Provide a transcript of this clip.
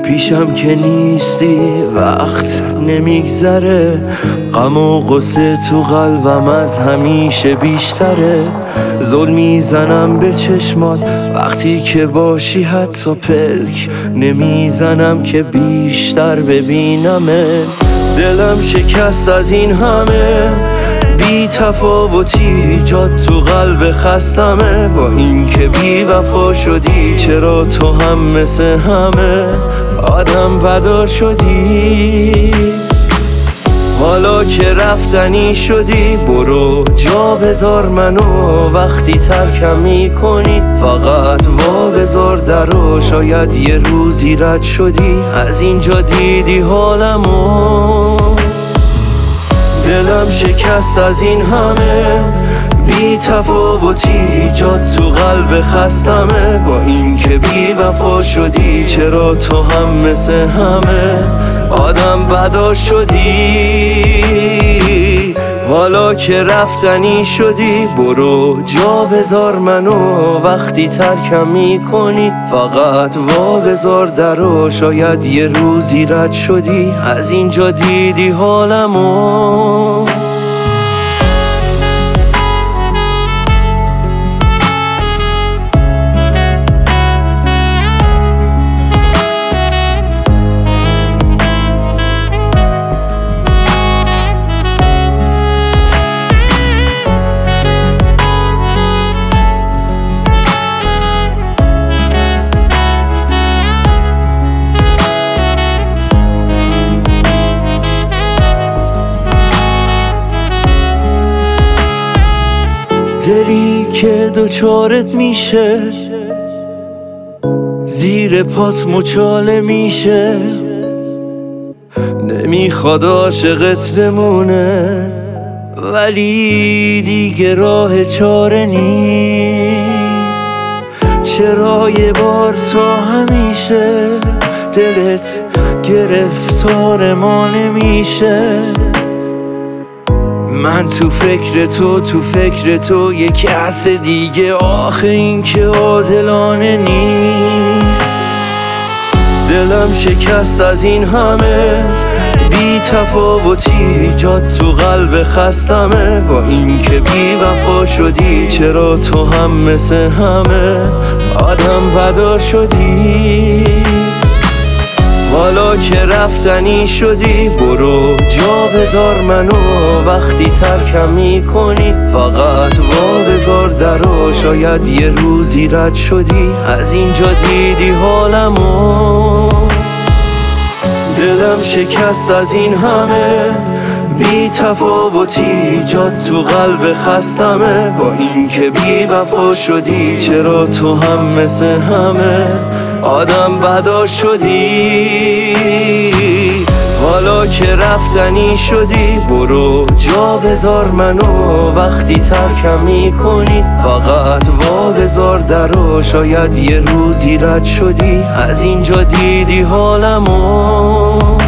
پیشم که نیستی وقت نمیگذره، غم و غصه تو قلبم از همیشه بیشتره. زل میزنم به چشمات وقتی که باشی، حتی پلک نمیزنم که بیشتر ببینمه. دلم شکست از این همه بی تفاوتی، جات تو قلب خستمه. با این که بی وفا شدی، چرا تو هم مثل همه آدم بدا شدی؟ حالا که رفتنی شدی، برو جا بذار منو. وقتی ترکم میکنی فقط وا بذار درو. شاید یه روزی رد شدی، از اینجا دیدی حالمو. دلم شکست از این همه بی تفاوتی، جات تو قلب خستمه. با این که بی وفا شدی، چرا تو هم مثل همه آدم بدا شدی؟ حالا که رفتنی شدی، برو جا بذار منو. وقتی ترکم میکنی فقط وا بذار درو. شاید یه روزی رد شدی، از اینجا دیدی حالمو. دلی که دوچارت میشه، زیر پات مچاله میشه، نمیخواد عاشقت بمونه، ولی دیگه راه چاره نیست. چرا یه بار تا همیشه دلت گرفتار ما نمیشه؟ من تو فکر تو یه کس دیگه، آخه این که عادلانه نیست. دلم شکست از این همه بی تفاوتی، جات تو قلب خستمه. با این که بی وفا شدی، چرا تو هم مثل همه آدم بدا شدی؟ حالا که رفتنی شدی، برو جا بذار منو. وقتی ترکم میکنی فقط وا بذار درو. شاید یه روزی رد شدی، از اینجا دیدی حالمو. دلم شکست از این همه بی تفاوتی، جات تو قلب خستمه. با این که بی وفا شدی، چرا تو هم مثل همه آدم بدا شدی؟ حالا که رفتنی شدی، برو جا بذار منو. وقتی ترکم میکنی فقط وا بذار درو. شاید یه روزی رد شدی، از اینجا دیدی حالمو.